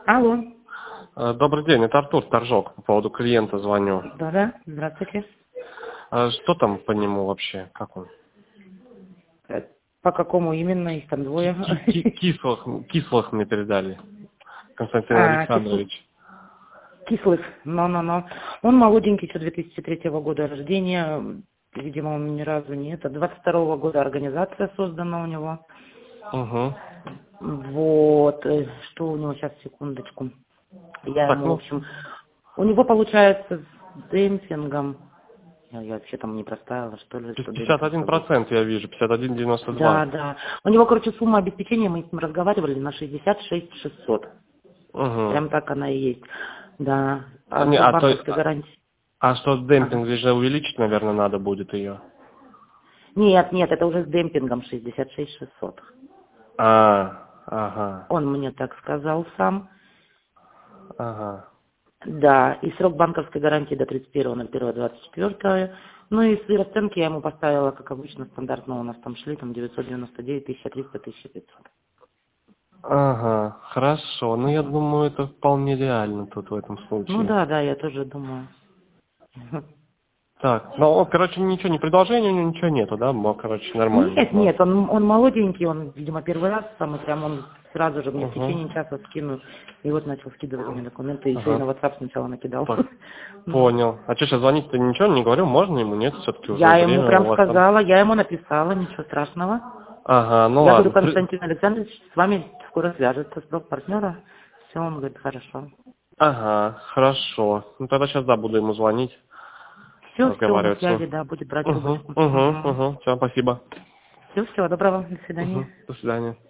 Алло. Добрый день, это Артур Торжок, по поводу клиента звоню. Да, здравствуйте. Что там по нему вообще, как он? По какому именно? Их там двое. Кислых мне передали, Константин Александрович. Кислых. Но. Он молоденький, еще 2003 года рождения. Видимо, он ни разу не это. 22 года организация создана у него. Угу. Вот. Что у него сейчас, секундочку. Я Так, ему, в общем... У него получается с демпингом. Я вообще там не проставила, что ли. 51% я вижу, 51,92. Да. У него, короче, сумма обеспечения, мы с ним разговаривали, на 66 600. Угу. Прям так она и есть. Да. Банковской гарантии. А что демпинг, здесь же увеличить, наверное, надо будет ее? Нет, это уже с демпингом 66 600. Ага. Он мне так сказал сам. Ага. Да, и срок банковской гарантии до 31.01.24. Ну и с расценки я ему поставила, как обычно, стандартно у нас там шли, там 999, 1300, 1500. Ага, хорошо. Ну, я думаю, это вполне реально тут в этом случае. Ну да, я тоже думаю. Так, ну, короче, ничего, ни предложения у него ничего нету, да? Короче, нормально. Нет, он молоденький, он, видимо, первый раз самый прям, он сразу же мне в течение часа скинул, и вот начал скидывать мне документы, еще и на WhatsApp сначала накидал. Так, понял. А что, сейчас звонить-то ничего не говорю? Можно ему? Нет, все-таки уже Я время ему прям у вас там. сказала, я ему написала, ничего страшного. Ага, ну Я ладно. говорю, Константин Александрович с вами скоро свяжется, с партнера. Все, он говорит, хорошо. Ага, хорошо. Ну, тогда сейчас, да, буду ему звонить, Все, на разговаривать с связи, ним. да, будет брать трубочку. Все, спасибо. Все, всего доброго, до свидания. До свидания.